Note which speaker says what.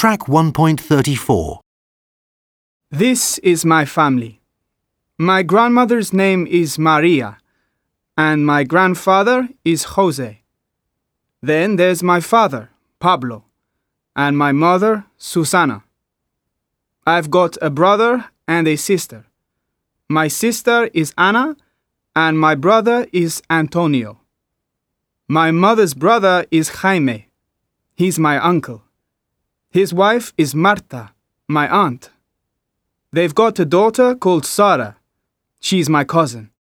Speaker 1: Track 1.34.
Speaker 2: This is my family. My grandmother's name is Maria, and my grandfather is Jose. Then there's my father, Pablo, and my mother, Susana. I've got a brother and a sister. My sister is Ana, and my brother is Antonio. My mother's brother is Jaime. He's my uncle. His wife is Marta, my aunt. They've got a daughter called Sara. She's my cousin.